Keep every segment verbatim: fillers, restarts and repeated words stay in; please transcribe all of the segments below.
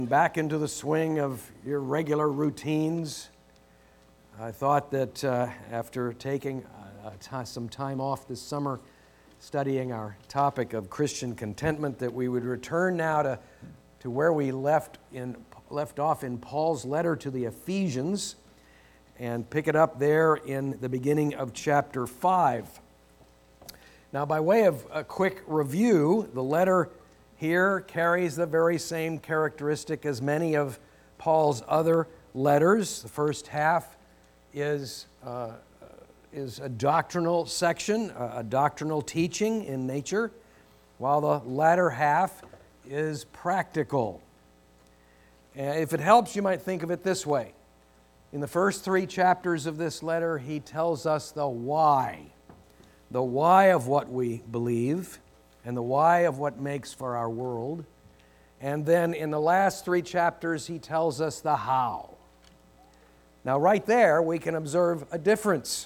Back into the swing of your regular routines. I thought that uh, after taking uh, t- some time off this summer studying our topic of Christian contentment, that we would return now to, to where we left, in, left off in Paul's letter to the Ephesians and pick it up there in the beginning of chapter five. Now, by way of a quick review, the letter here carries the very same characteristic as many of Paul's other letters. The first half is, uh, is a doctrinal section, a doctrinal teaching in nature, while the latter half is practical. And if it helps, you might think of it this way. In the first three chapters of this letter, he tells us the why, the why of what we believe, and the why of what makes for our world. And then in the last three chapters, he tells us the how. Now, right there, we can observe a difference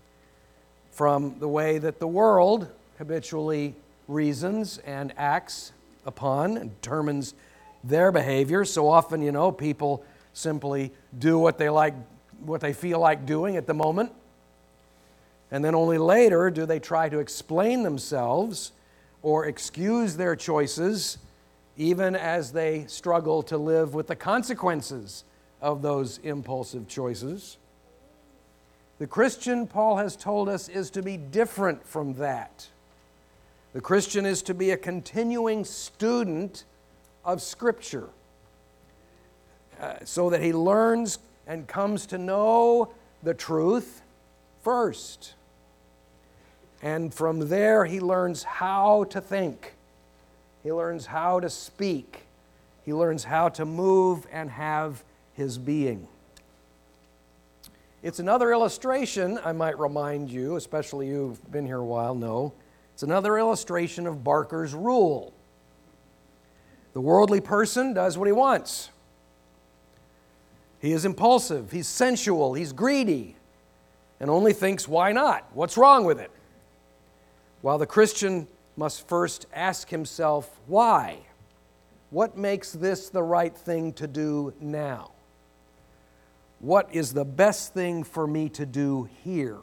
from the way that the world habitually reasons and acts upon and determines their behavior. So often, you know, people simply do what they like, what they feel like doing at the moment. And then only later do they try to explain themselves or excuse their choices, even as they struggle to live with the consequences of those impulsive choices. The Christian, Paul has told us, is to be different from that. The Christian is to be a continuing student of Scripture, uh, so that he learns and comes to know the truth first. And from there, he learns how to think. He learns how to speak. He learns how to move and have his being. It's another illustration, I might remind you, especially you who've been here a while, know. It's another illustration of Barker's rule. The worldly person does what he wants. He is impulsive, he's sensual, he's greedy, and only thinks, why not? What's wrong with it? While the Christian must first ask himself, why? What makes this the right thing to do now? What is the best thing for me to do here?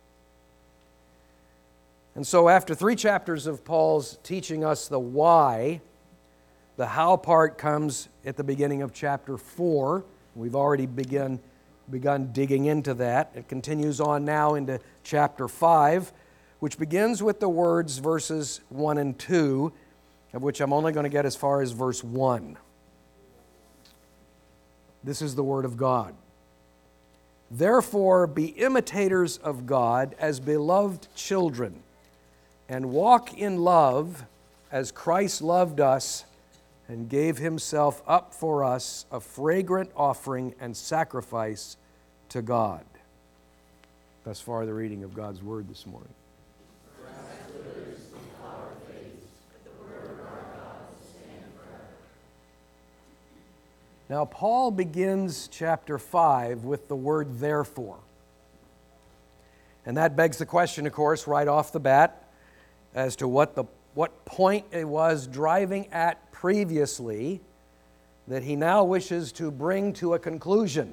And so after three chapters of Paul's teaching us the why, the how part comes at the beginning of chapter four. We've already begun, begun digging into that. It continues on now into chapter five, which begins with the words verses one and two, of which I'm only going to get as far as verse one. This is the word of God. Therefore, be imitators of God as beloved children, and walk in love as Christ loved us and gave himself up for us, a fragrant offering and sacrifice to God. Thus far, the reading of God's word this morning. Now, Paul begins chapter five with the word therefore. And that begs the question, of course, right off the bat, as to what the what point it was driving at previously that he now wishes to bring to a conclusion.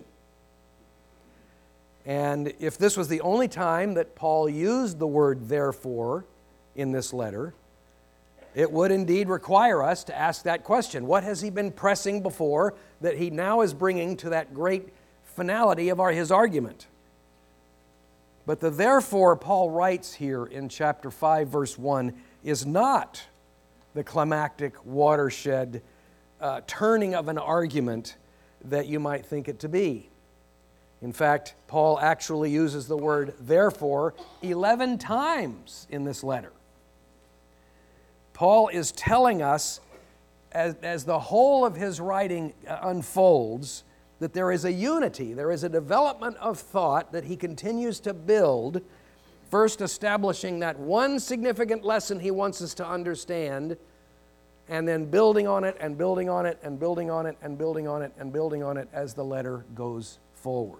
And if this was the only time that Paul used the word therefore in this letter, it would indeed require us to ask that question. What has he been pressing before that he now is bringing to that great finality of our, his argument? But the therefore Paul writes here in chapter five, verse one, is not the climactic watershed uh, turning of an argument that you might think it to be. In fact, Paul actually uses the word therefore eleven times in this letter. Paul is telling us, as, as the whole of his writing unfolds, that there is a unity, there is a development of thought that he continues to build, first establishing that one significant lesson he wants us to understand, and then building on it and building on it and building on it and building on it and building on it as the letter goes forward.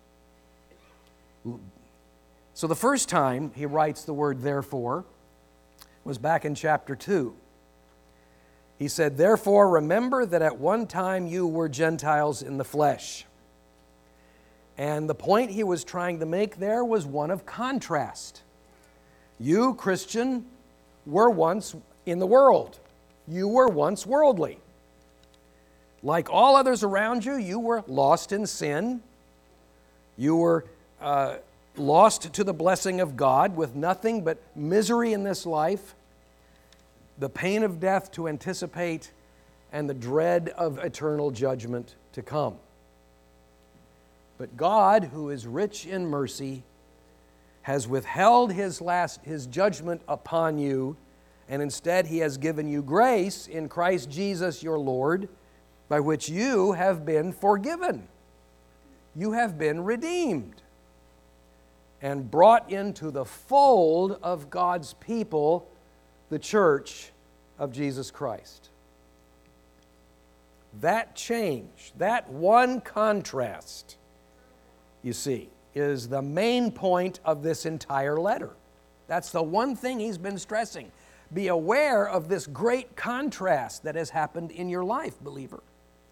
So the first time he writes the word therefore was back in chapter two. He said, "Therefore remember that at one time you were Gentiles in the flesh." And the point he was trying to make there was one of contrast. You, Christian, were once in the world. You were once worldly. Like all others around you, you were lost in sin. You were uh, lost to the blessing of God with nothing but misery in this life, the pain of death to anticipate, and the dread of eternal judgment to come. But God, who is rich in mercy, has withheld his last his judgment upon you, and instead he has given you grace in Christ Jesus your Lord, by which you have been forgiven. You have been redeemed and brought into the fold of God's people, the church of Jesus Christ. That change, that one contrast, you see, is the main point of this entire letter. That's the one thing he's been stressing. Be aware of this great contrast that has happened in your life, believer.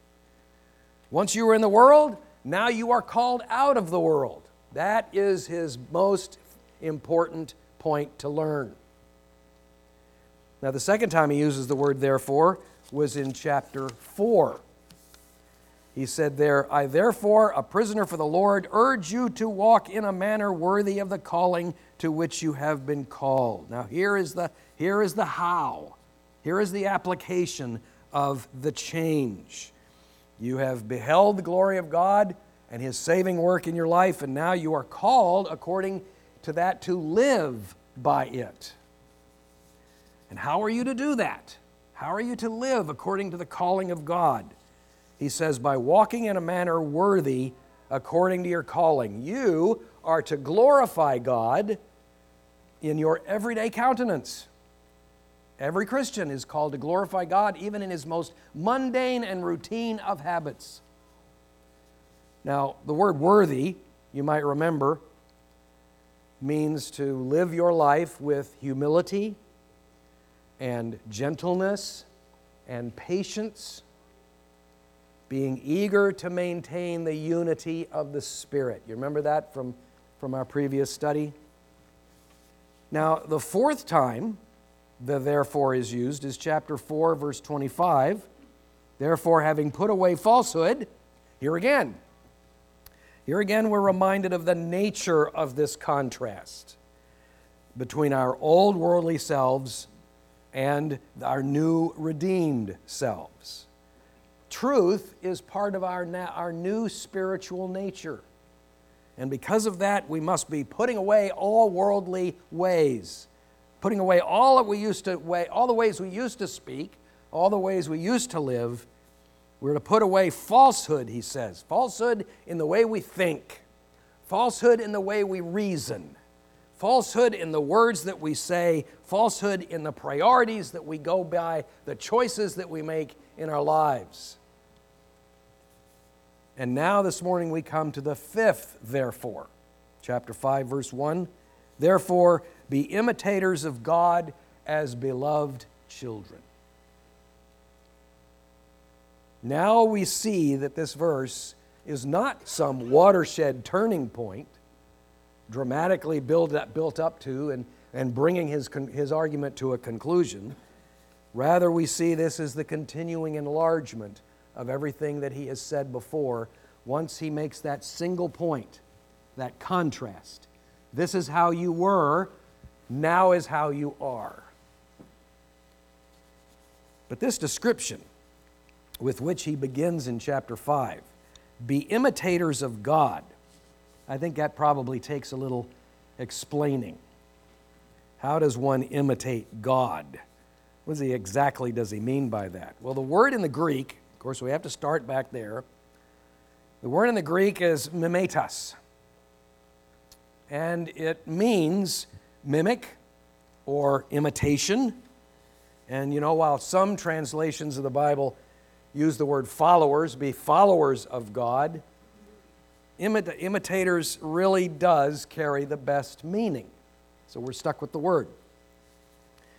Once you were in the world, now you are called out of the world. That is his most important point to learn. Now, the second time he uses the word therefore was in chapter four. He said there, "I therefore, a prisoner for the Lord, urge you to walk in a manner worthy of the calling to which you have been called." Now, here is the, here is the how. Here is the application of the change. You have beheld the glory of God and his saving work in your life, and now you are called according to that to live by it. And how are you to do that? How are you to live according to the calling of God? He says, by walking in a manner worthy according to your calling. You are to glorify God in your everyday countenance. Every Christian is called to glorify God even in his most mundane and routine of habits. Now, the word worthy, you might remember, means to live your life with humility and gentleness and patience, being eager to maintain the unity of the Spirit. You remember that from, from our previous study? Now, the fourth time the therefore is used is chapter four, verse twenty-five. Therefore, having put away falsehood, here again, here again we're reminded of the nature of this contrast between our old worldly selves and our new redeemed selves. Truth is part of our, na- our new spiritual nature. And because of that, we must be putting away all worldly ways, putting away all that we used to way, all the ways we used to speak, all the ways we used to live. We're to put away falsehood, he says. Falsehood in the way we think, falsehood in the way we reason, falsehood in the words that we say, falsehood in the priorities that we go by, the choices that we make in our lives. And now this morning we come to the fifth therefore. Chapter five, verse one. Therefore, be imitators of God as beloved children. Now we see that this verse is not some watershed turning point, dramatically build up, built up to and, and bringing his, his argument to a conclusion. Rather, we see this as the continuing enlargement of everything that he has said before once he makes that single point, that contrast. This is how you were, now is how you are. But this description with which he begins in chapter five, be imitators of God, I think that probably takes a little explaining. How does one imitate God? What does he exactly does he mean by that? Well, the word in the Greek, of course, we have to start back there. The word in the Greek is mimetas, and it means mimic or imitation. And you know, while some translations of the Bible use the word followers, be followers of God, imita- imitators really does carry the best meaning. So we're stuck with the word.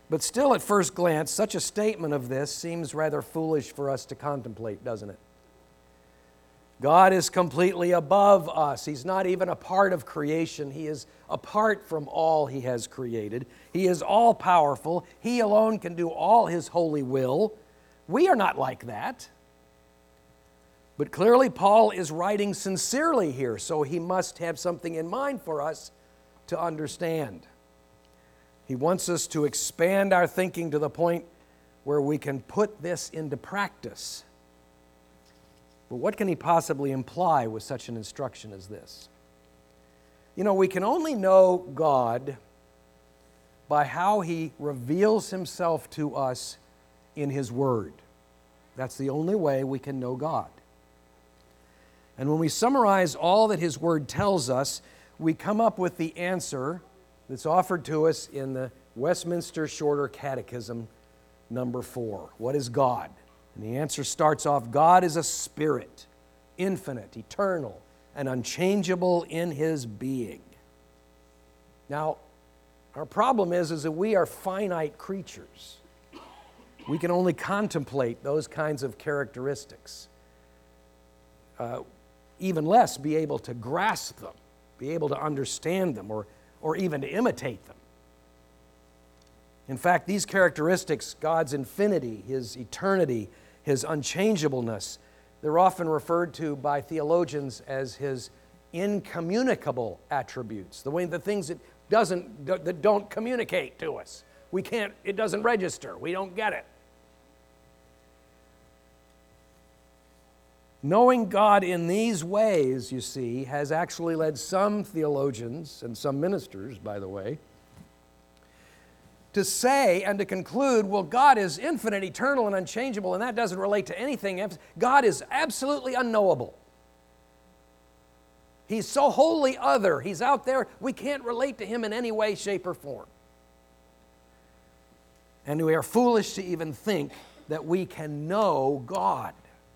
But still, at first glance, such a statement of this seems rather foolish for us to contemplate, doesn't it? God is completely above us. He's not even a part of creation. He is apart from all He has created. He is all-powerful. He alone can do all His holy will. We are not like that. But clearly, Paul is writing sincerely here, so he must have something in mind for us to understand. He wants us to expand our thinking to the point where we can put this into practice. But what can he possibly imply with such an instruction as this? You know, we can only know God by how He reveals Himself to us in His Word. That's the only way we can know God. And when we summarize all that His Word tells us, we come up with the answer that's offered to us in the Westminster Shorter Catechism, number four. What is God? And the answer starts off, God is a spirit, infinite, eternal, and unchangeable in His being. Now, our problem is, is that we are finite creatures. We can only contemplate those kinds of characteristics. Uh, even less be able to grasp them, be able to understand them, or, or even to imitate them. In fact, these characteristics, God's infinity, His eternity, His unchangeableness, they're often referred to by theologians as His incommunicable attributes, the way the things that doesn't that don't communicate to us. We can't, it doesn't register. We don't get it. Knowing God in these ways, you see, has actually led some theologians, and some ministers, by the way, to say and to conclude, well, God is infinite, eternal, and unchangeable, and that doesn't relate to anything. God is absolutely unknowable. He's so wholly other. He's out there. We can't relate to Him in any way, shape, or form. And we are foolish to even think that we can know God.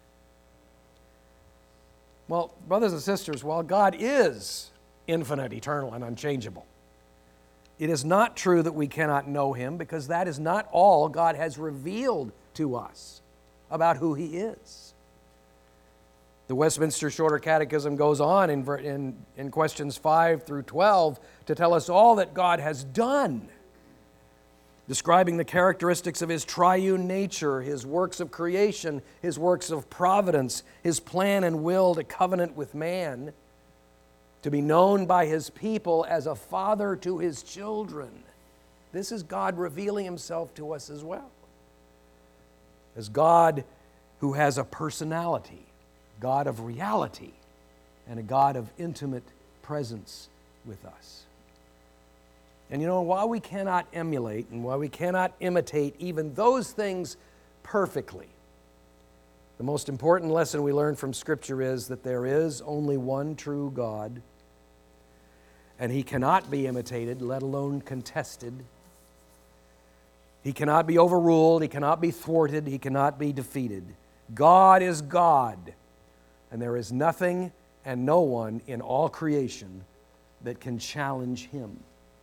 Well, brothers and sisters, while God is infinite, eternal, and unchangeable, it is not true that we cannot know Him, because that is not all God has revealed to us about who He is. The Westminster Shorter Catechism goes on in, in, in questions five through twelve to tell us all that God has done, describing the characteristics of His triune nature, His works of creation, His works of providence, His plan and will to covenant with man, to be known by His people as a father to His children. This is God revealing Himself to us as well, as God who has a personality, God of reality, and a God of intimate presence with us. And you know, while we cannot emulate and while we cannot imitate even those things perfectly, the most important lesson we learn from Scripture is that there is only one true God, and He cannot be imitated, let alone contested. He cannot be overruled, He cannot be thwarted, He cannot be defeated. God is God, and there is nothing and no one in all creation that can challenge Him.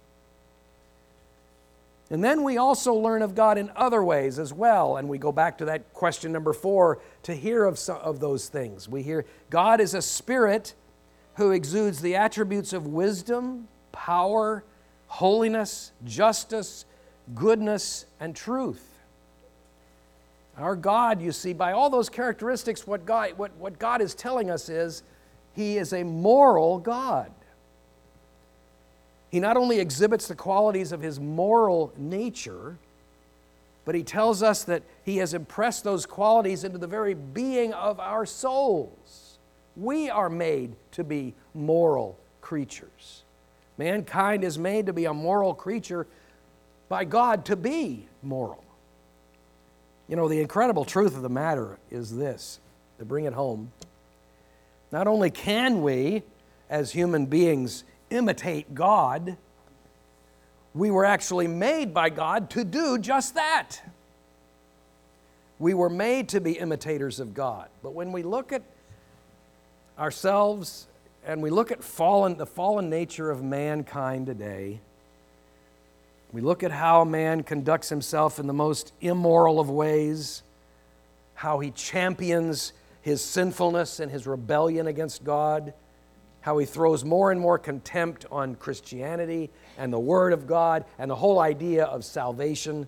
And then we also learn of God in other ways as well, and we go back to that question number four to hear of some of those things. We hear God is a spirit who exudes the attributes of wisdom, power, holiness, justice, goodness, and truth. Our God, you see, by all those characteristics, what God, what, what God is telling us is He is a moral God. He not only exhibits the qualities of His moral nature, but He tells us that He has impressed those qualities into the very being of our souls. We are made to be moral creatures. Mankind is made to be a moral creature by God to be moral. You know, the incredible truth of the matter is this, to bring it home. Not only can we, as human beings, imitate God, we were actually made by God to do just that. We were made to be imitators of God. But when we look at ourselves and we look at fallen, the fallen nature of mankind today, We look at how man conducts himself in the most immoral of ways, how he champions his sinfulness and his rebellion against God, how he throws more and more contempt on Christianity and the Word of God and the whole idea of salvation.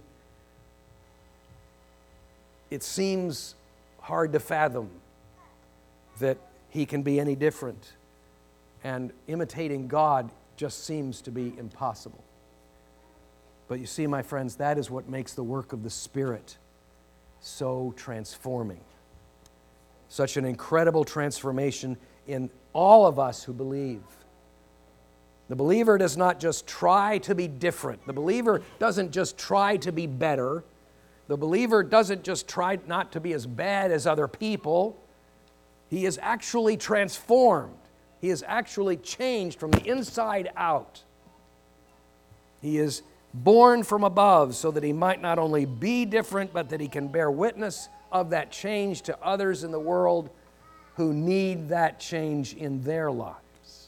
It seems hard to fathom that he can be any different, and imitating God just seems to be impossible. But you see, my friends, that is what makes the work of the Spirit so transforming. Such an incredible transformation in all of us who believe. The believer does not just try to be different. The believer doesn't just try to be better. The believer doesn't just try not to be as bad as other people. He is actually transformed. He is actually changed from the inside out. He is born from above so that he might not only be different, but that he can bear witness of that change to others in the world who need that change in their lives.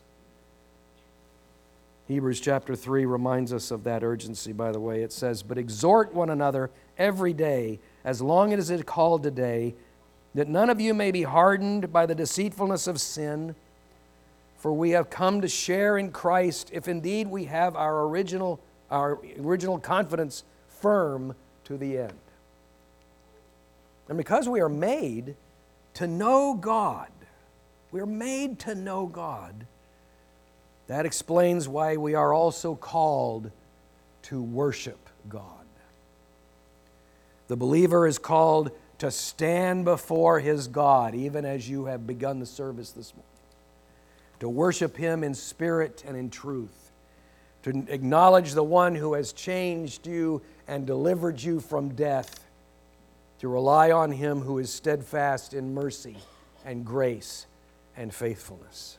Hebrews chapter three reminds us of that urgency, by the way. It says, "But exhort one another every day, as long as it is called today, that none of you may be hardened by the deceitfulness of sin. For we have come to share in Christ, if indeed we have our original, our original confidence firm to the end." And because we are made to know God, we are made to know God, that explains why we are also called to worship God. The believer is called to stand before his God, even as you have begun the service this morning, to worship Him in spirit and in truth, to acknowledge the one who has changed you and delivered you from death, to rely on Him who is steadfast in mercy and grace and faithfulness.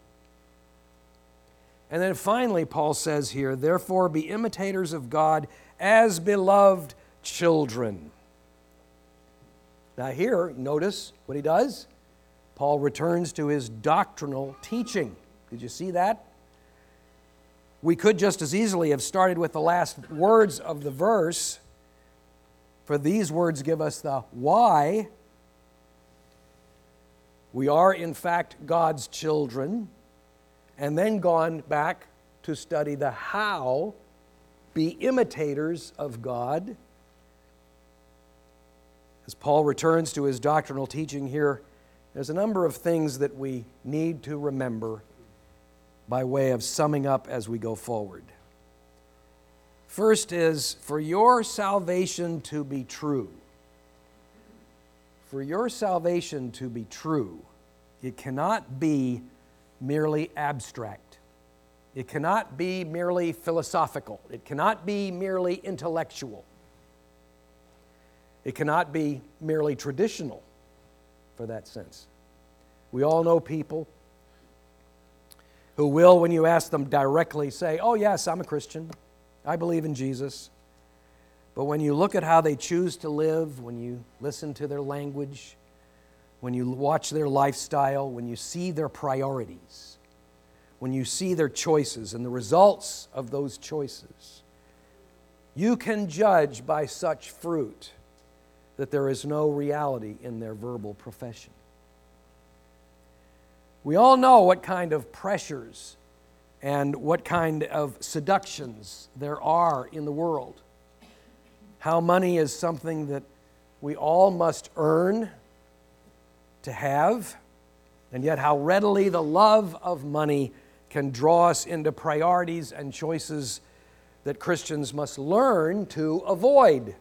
And then finally, Paul says here, "Therefore be imitators of God as beloved children." Now here, notice what he does. Paul returns to his doctrinal teaching. Did you see that? We could just as easily have started with the last words of the verse, for these words give us the why. We are, in fact, God's children, and then gone back to study the how, be imitators of God. As Paul returns to his doctrinal teaching here, there's a number of things that we need to remember by way of summing up as we go forward. First is, for your salvation to be true, for your salvation to be true, it cannot be merely abstract. It cannot be merely philosophical. It cannot be merely intellectual. It cannot be merely traditional for that sense. We all know people who will, when you ask them directly, say, "Oh yes, I'm a Christian. I believe in Jesus." But when you look at how they choose to live, when you listen to their language, when you watch their lifestyle, when you see their priorities, when you see their choices and the results of those choices, you can judge by such fruit that there is no reality in their verbal profession. We all know what kind of pressures and what kind of seductions there are in the world. How money is something that we all must earn to have, and yet how readily the love of money can draw us into priorities and choices that Christians must learn to avoid.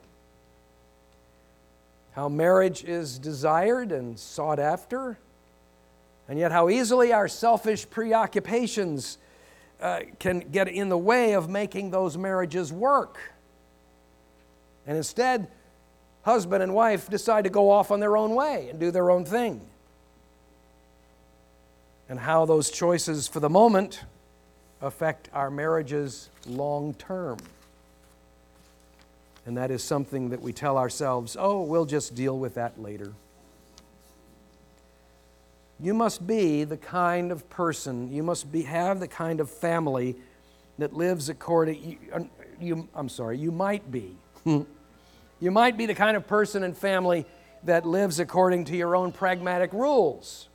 How marriage is desired and sought after, and yet how easily our selfish preoccupations uh, can get in the way of making those marriages work. And instead, husband and wife decide to go off on their own way and do their own thing. And how those choices for the moment affect our marriages long term. And that is something that we tell ourselves, "Oh, we'll just deal with that later." You must be the kind of person, you must be, have the kind of family that lives according, you, you, I'm sorry, you might be. You might be the kind of person and family that lives according to your own pragmatic rules.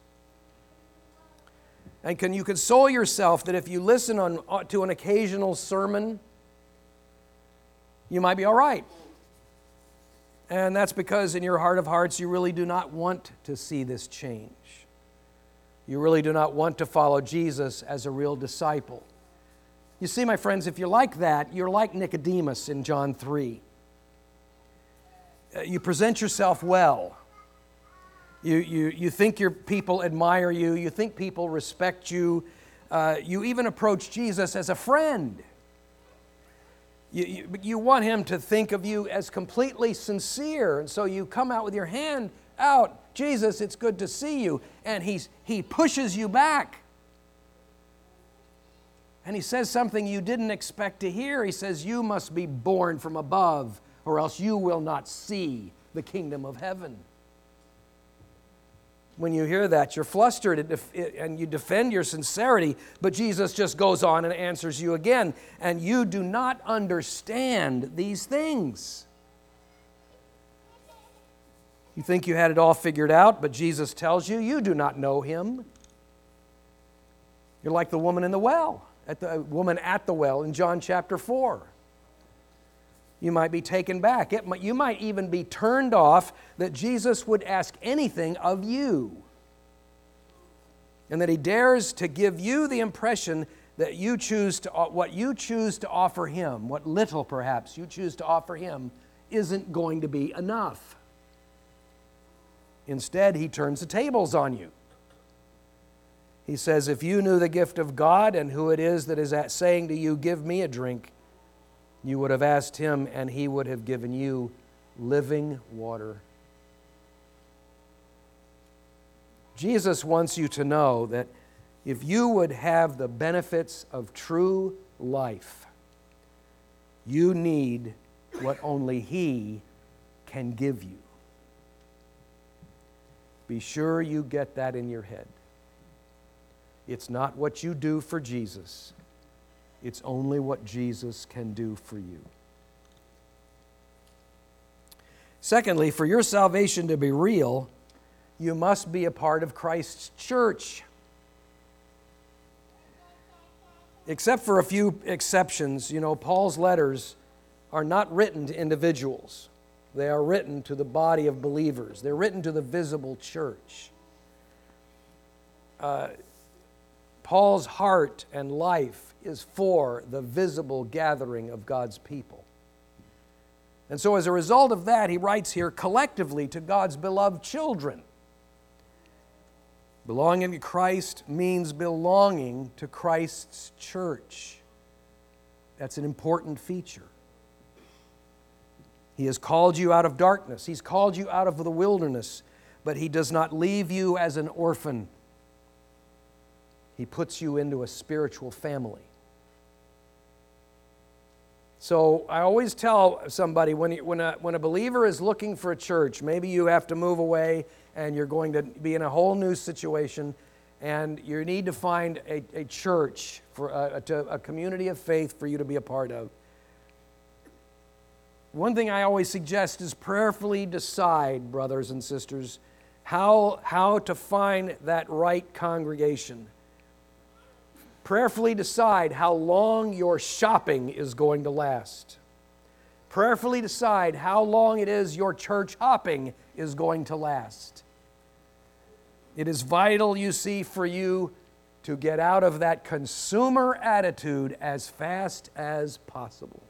And can you console yourself that if you listen on, to an occasional sermon, you might be all right. And that's because in your heart of hearts, you really do not want to see this change. You really do not want to follow Jesus as a real disciple. You see, my friends, if you're like that, you're like Nicodemus in John three. You present yourself well. You, you, you think your people admire you. You think people respect you. Uh, you even approach Jesus as a friend. You, you, you want him to think of you as completely sincere. And so you come out with your hand out. Jesus, it's good to see you. And he's, he pushes you back. And he says something you didn't expect to hear. He says, you must be born from above, or else you will not see the kingdom of heaven. When you hear that, you're flustered and you defend your sincerity, but Jesus just goes on and answers you again. And you do not understand these things. You think you had it all figured out, but Jesus tells you, you do not know him. You're like the woman in the well, at the woman at the well in John chapter four. You might be taken back. It might, you might even be turned off that Jesus would ask anything of you. And that he dares to give you the impression that you choose to, what you choose to offer him, what little perhaps you choose to offer him, isn't going to be enough. Instead, he turns the tables on you. He says, if you knew the gift of God and who it is that is at saying to you, give me a drink, you would have asked him, and he would have given you living water. Jesus wants you to know that if you would have the benefits of true life, you need what only he can give you. Be sure you get that in your head. It's not what you do for Jesus. It's only what Jesus can do for you. Secondly, for your salvation to be real, you must be a part of Christ's church. Except for a few exceptions, you know, Paul's letters are not written to individuals. They are written to the body of believers. They're written to the visible church. Uh, Paul's heart and life is for the visible gathering of God's people. And so as a result of that, he writes here collectively to God's beloved children. Belonging to Christ means belonging to Christ's church. That's an important feature. He has called you out of darkness. He's called you out of the wilderness, but he does not leave you as an orphan. He puts you into a spiritual family. So I always tell somebody, when, when, a, when a believer is looking for a church, maybe you have to move away and you're going to be in a whole new situation, and you need to find a, a church, for a, a, a community of faith for you to be a part of. One thing I always suggest is prayerfully decide, brothers and sisters, how, how to find that right congregation. Prayerfully decide how long your shopping is going to last. Prayerfully decide how long it is your church hopping is going to last. It is vital, you see, for you to get out of that consumer attitude as fast as possible.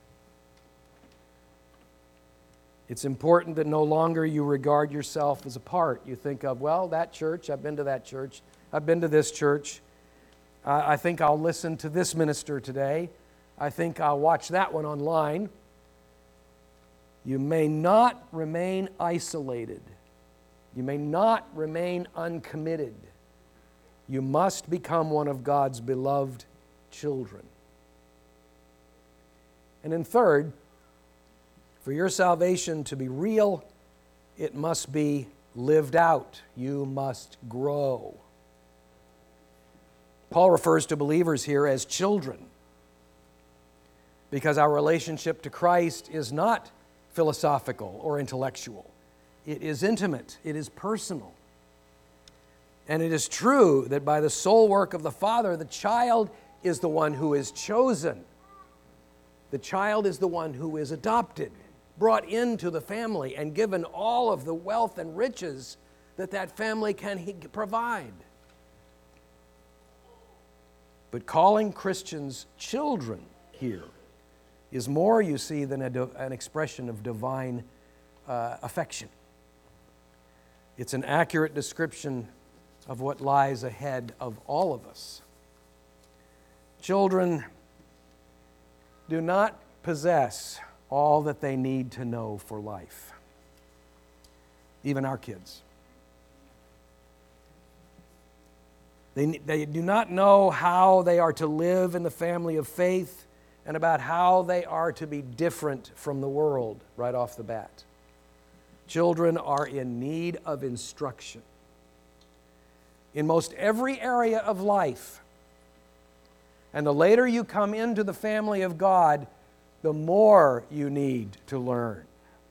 It's important that no longer you regard yourself as a part. You think of, well, that church, I've been to that church, I've been to this church. I think I'll listen to this minister today. I think I'll watch that one online. You may not remain isolated. You may not remain uncommitted. You must become one of God's beloved children. And then third, for your salvation to be real, it must be lived out. You must grow. Paul refers to believers here as children. because our relationship to Christ is not philosophical or intellectual. It is intimate. It is personal. And it is true that by the sole work of the Father, the child is the one who is chosen. The child is the one who is adopted, brought into the family, and given all of the wealth and riches that that family can provide. But calling Christians children here is more, you see, than a, an expression of divine uh, affection. It's an accurate description of what lies ahead of all of us. Children do not possess all that they need to know for life. Even our kids. They, they do not know how they are to live in the family of faith and about how they are to be different from the world right off the bat. Children are in need of instruction. In most every area of life. And the later you come into the family of God, the more you need to learn.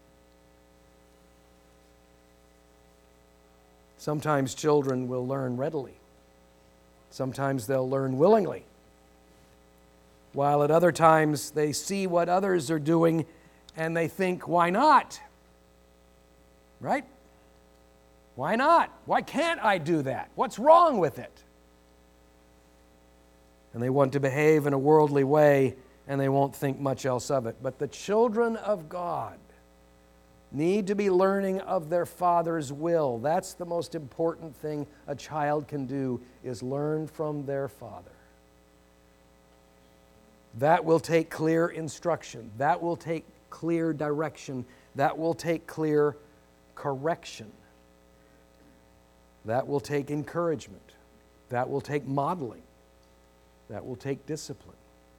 Sometimes children will learn readily. Sometimes they'll learn willingly. While at other times they see what others are doing and they think, why not? Right? Why not? Why can't I do that? What's wrong with it? And they want to behave in a worldly way, and they won't think much else of it. But the children of God need to be learning of their Father's will. That's the most important thing a child can do, is learn from their Father. That will take clear instruction. That will take clear direction. That will take clear correction. That will take encouragement. That will take modeling. That will take discipline.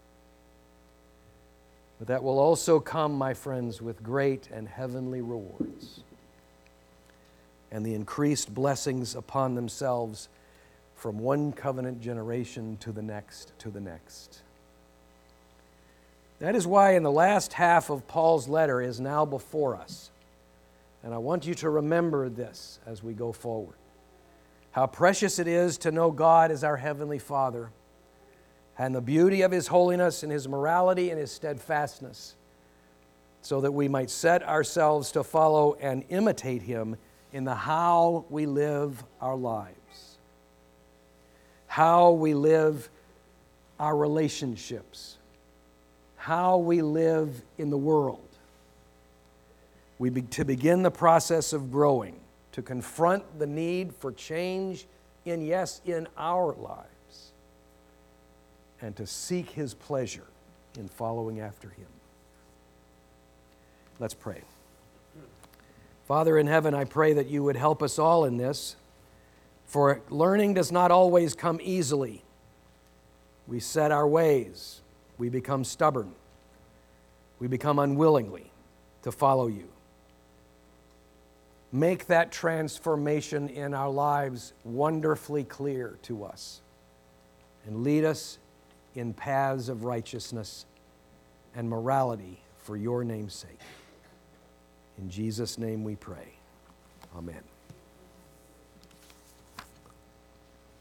But that will also come, my friends, with great and heavenly rewards and the increased blessings upon themselves from one covenant generation to the next, to the next. That is why in the last half of Paul's letter is now before us. And I want you to remember this as we go forward. How precious it is to know God as our Heavenly Father, and the beauty of His holiness and His morality and His steadfastness, so that we might set ourselves to follow and imitate Him in the how we live our lives, how we live our relationships, how we live in the world. We be, to begin the process of growing, to confront the need for change in, yes, in our lives, and to seek His pleasure in following after Him. Let's pray. Father in heaven, I pray that you would help us all in this, for learning does not always come easily. We set our ways. We become stubborn. We become unwillingly to follow you. Make that transformation in our lives wonderfully clear to us, and lead us in paths of righteousness and morality for your name's sake. In Jesus' name we pray. Amen.